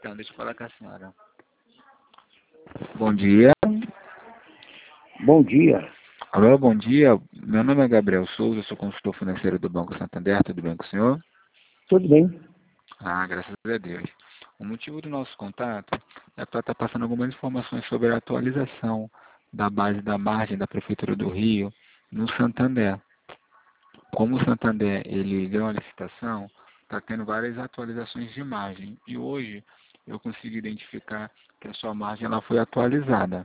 Então, deixa eu falar com a senhora. Bom dia. Bom dia. Alô, bom dia. Meu nome é Gabriel Souza, sou consultor financeiro do Banco Santander. Tudo bem com o senhor? Tudo bem? Ah, graças a Deus. O motivo do nosso contato é para estar passando algumas informações sobre a atualização da base da margem da Prefeitura do Rio no Santander. Como o Santander ele deu uma licitação, está tendo várias atualizações de margem. E hoje eu consegui identificar que a sua margem ela foi atualizada.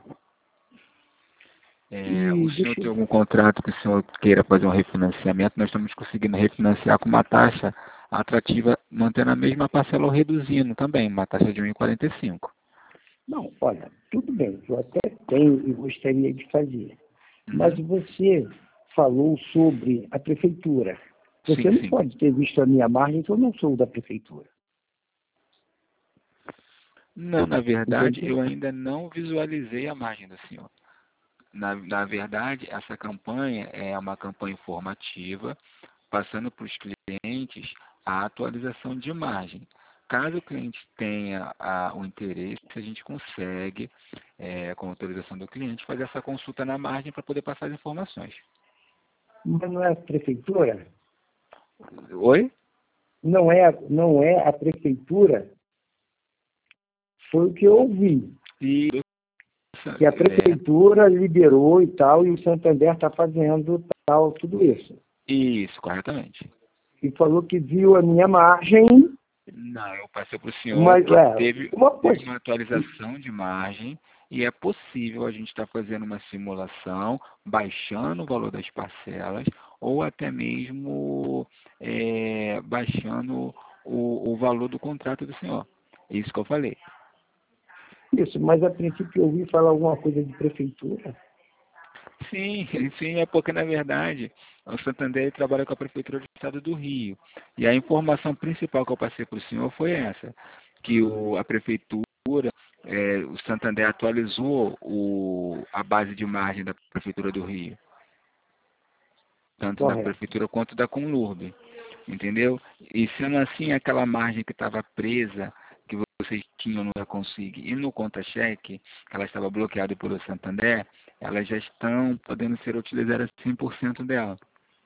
O senhor tem algum contrato que o senhor queira fazer um refinanciamento? Nós estamos conseguindo refinanciar com uma taxa atrativa, mantendo a mesma parcela ou reduzindo também, uma taxa de 1,45. Não, olha, tudo bem, eu até tenho e gostaria de fazer. Mas você falou sobre a prefeitura. Você não pode ter visto a minha margem, que eu não sou da prefeitura. Não, na verdade, eu ainda não visualizei a margem do senhor. Na verdade, essa campanha é uma campanha informativa, passando para os clientes a atualização de margem. Caso o cliente tenha o interesse, a gente consegue, com autorização do cliente, fazer essa consulta na margem para poder passar as informações. Mas não é a prefeitura? Oi? Não é a prefeitura? Foi o que eu ouvi. Que a prefeitura liberou e tal, e o Santander está fazendo tal, tudo isso. Isso, corretamente. E falou que viu a minha margem. Não, eu passei para o senhor que teve uma atualização de margem e é possível a gente estar fazendo uma simulação, baixando o valor das parcelas ou até mesmo baixando o valor do contrato do senhor. É isso que eu falei. Isso, mas a princípio eu ouvi falar alguma coisa de prefeitura. Sim, é porque, na verdade, o Santander trabalha com a Prefeitura do Estado do Rio. E a informação principal que eu passei para o senhor foi essa, que a Prefeitura, o Santander atualizou a base de margem da Prefeitura do Rio, tanto da Prefeitura quanto da Conlurb, entendeu? E sendo assim, aquela margem que estava presa, que vocês tinham no Reconsig e no conta-cheque, que ela estava bloqueada pelo Santander, elas já estão podendo ser utilizadas 100% dela.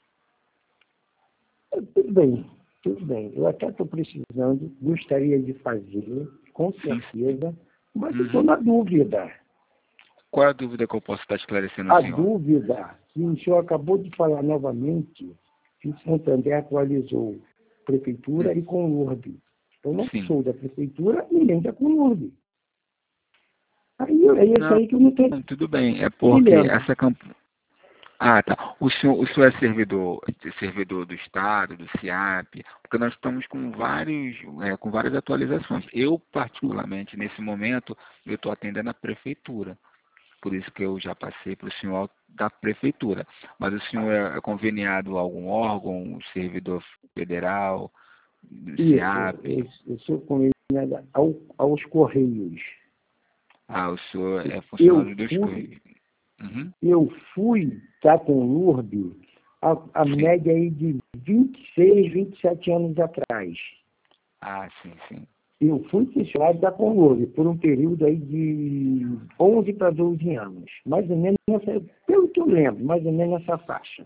Tudo bem, tudo bem. Eu até estou precisando, gostaria de fazer, com certeza, mas eu estou na dúvida. Qual é a dúvida que eu posso estar esclarecendo, a senhor? A dúvida, que o senhor acabou de falar novamente, que o Santander atualizou Prefeitura e Conlurb. Eu não sou da Prefeitura e nem da Conlurb. Aí é isso aí que eu não tenho. Tudo bem, é porque essa campanha... Ah, tá. O senhor é servidor do Estado, do SIAP, porque nós estamos com várias atualizações. Eu, particularmente, nesse momento, eu estou atendendo a Prefeitura. Por isso que eu já passei para o senhor da Prefeitura. Mas o senhor é conveniado a algum órgão, servidor federal, do SIAP? Eu sou conveniado aos Correios. Ah, o senhor é funcionário dos Correios. Eu fui da Conlurb a média aí de 26, 27 anos atrás. Ah, sim. Eu fui funcionário da Conlurb por um período aí de 11 para 12 anos. Mais ou menos, pelo que eu lembro, mais ou menos nessa faixa.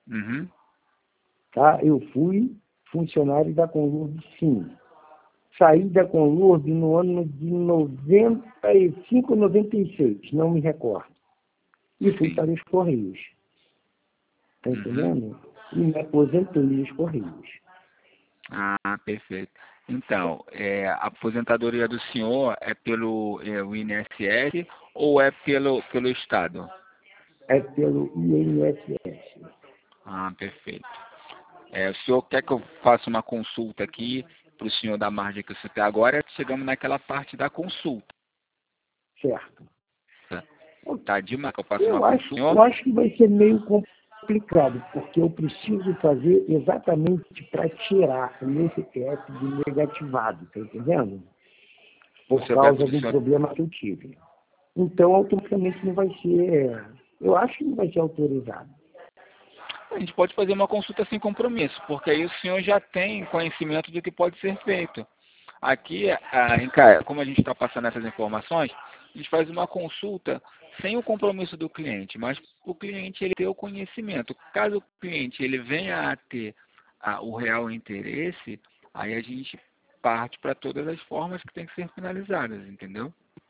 Tá? Eu fui funcionário da Conlurb, sim. Saí da Conlurb no ano de 95, 96, não me recordo. E fui para os Correios. Está entendendo? E me aposentei nos Correios. Ah, perfeito. Então, a aposentadoria do senhor é pelo o INSS ou é pelo Estado? É pelo INSS. Ah, perfeito. O senhor quer que eu faça uma consulta aqui para o senhor da margem que você tem agora? Chegamos naquela parte da consulta. Certo. Tá demais que eu faço uma consulta. Eu acho que vai ser meio complicado, porque eu preciso fazer exatamente para tirar o meu CPF de negativado, tá entendendo? Por causa do problema que eu tive. Então, automaticamente não vai ser... Eu acho que não vai ser autorizado. A gente pode fazer uma consulta sem compromisso, porque aí o senhor já tem conhecimento do que pode ser feito. Aqui, como a gente está passando essas informações, a gente faz uma consulta sem o compromisso do cliente, mas o cliente ele ter o conhecimento. Caso o cliente ele venha a ter o real interesse, aí a gente parte para todas as formas que tem que ser finalizadas, entendeu?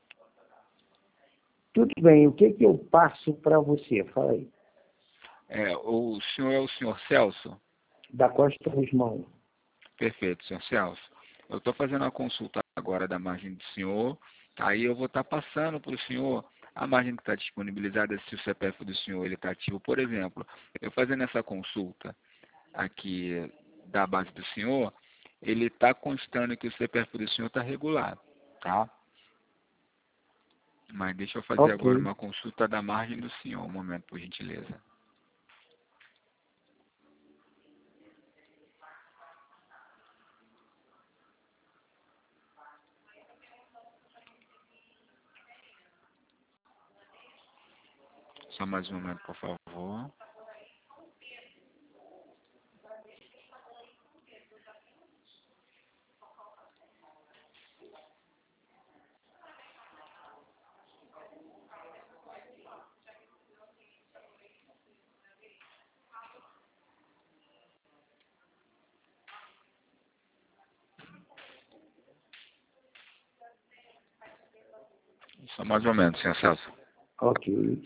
Tudo bem, o que eu passo para você? Fala aí. O senhor é o senhor Celso? Da Costa Guzmão. Perfeito, senhor Celso. Eu estou fazendo a consulta agora da margem do senhor, aí eu vou estar passando para o senhor a margem que está disponibilizada, se o CPF do senhor está ativo. Por exemplo, eu fazendo essa consulta aqui da base do senhor, ele está constando que o CPF do senhor está regular, tá? Mas deixa eu fazer agora uma consulta da margem do senhor, um momento, por gentileza. Só mais um momento, por favor. Só mais um momento, senhor Celso. Ok.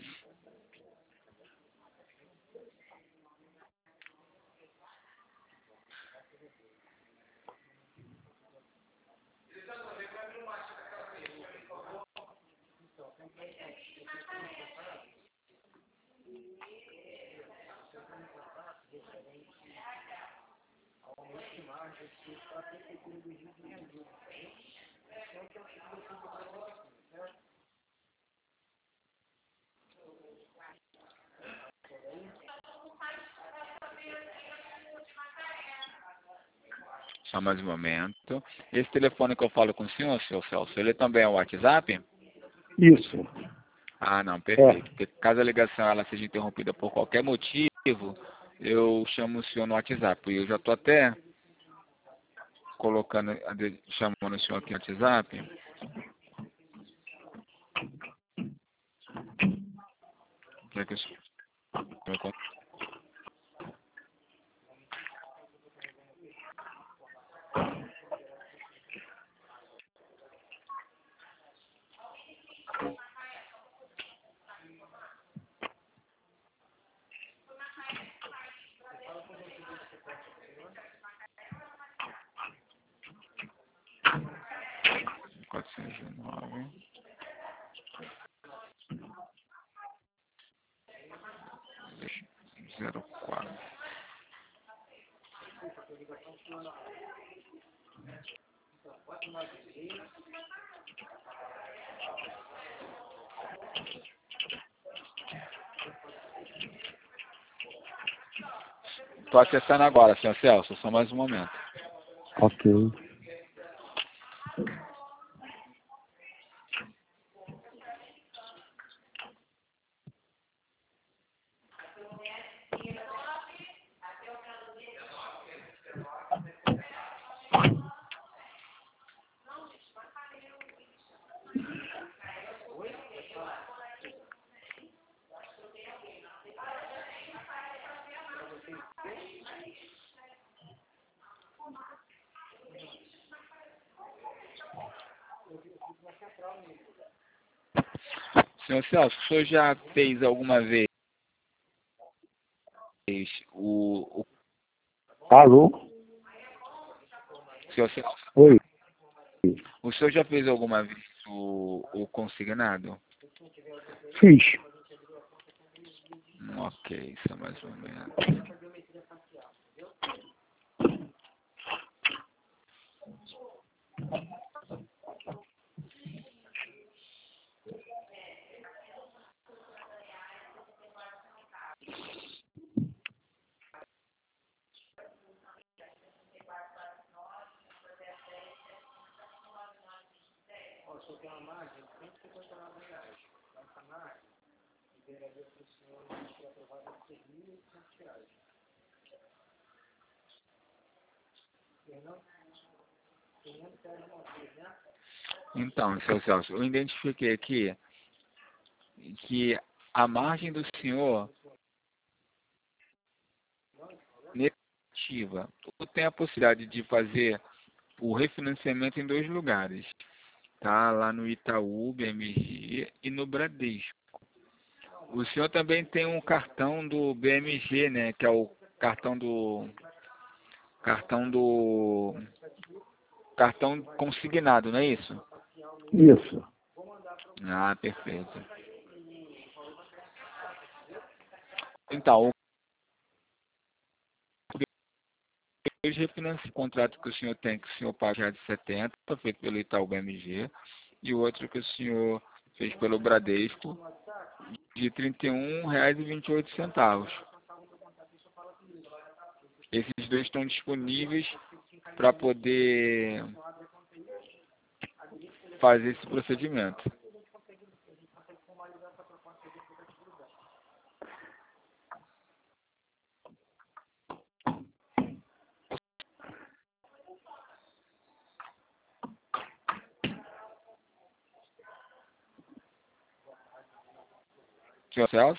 Só mais um momento. Esse telefone que eu falo com o senhor Celso, ele também é o WhatsApp? Isso. Ah, não, perfeito. Porque caso a ligação ela seja interrompida por qualquer motivo, eu chamo o senhor no WhatsApp. E eu já estou até chamando o senhor aqui no WhatsApp. Que é que o senhor... Zero quatro. Estou acessando agora, senhor Celso, só mais um momento. Ok. Senhor Celso, o senhor já fez alguma vez o Alô? senhor Celso, Oi. o senhor já fez alguma vez o consignado? Fiz. Ok, só mais um momento. Então, seu Celso, eu identifiquei aqui que a margem do senhor negativa. Tu tem a possibilidade de fazer o refinanciamento em dois lugares, tá? Lá no Itaú, BMG e no Bradesco. O senhor também tem um cartão do BMG, né? Que é o cartão consignado, não é isso? Isso. Ah, perfeito. Então, o contrato que o senhor tem, que o senhor paga já de 70, feito pelo Itaú BMG, e o outro que o senhor fez pelo Bradesco, de R$ 31,28. Esses dois estão disponíveis para poder fazer esse procedimento. Senhor Celso?